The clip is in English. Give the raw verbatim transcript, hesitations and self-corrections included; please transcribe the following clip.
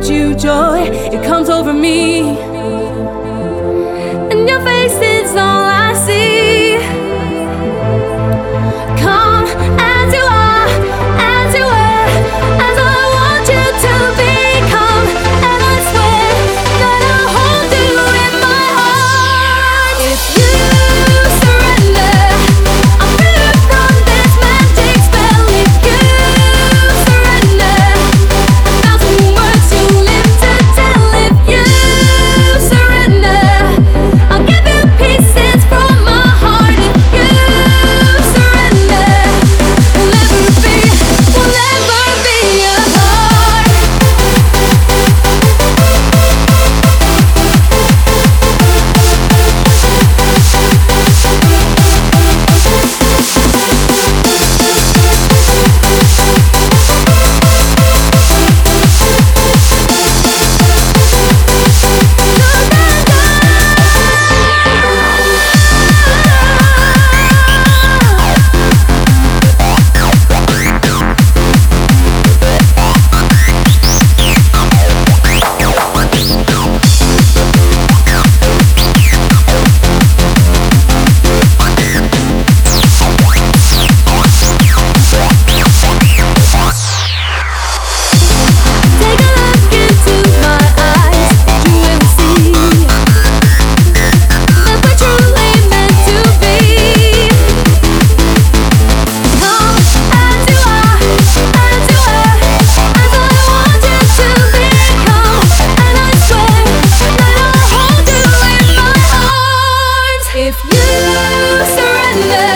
about you, joy, it comes over me. And your face is all I see. Come as you are, as you were, as I want you to become. And I swear that I'll hold you in my heart. If you surrender, I'm free from this magic spell. If you surrender, a thousand words you live to tell. If you surrender, I'll give you pieces from my heart. If you surrender, we'll never be, we'll never be apart. Take a look into my eyes. Do you ever see that we're truly meant to be? Come as you are, as you were, as I want you to become. And I swear that I'll hold you in my arms. If you surrender,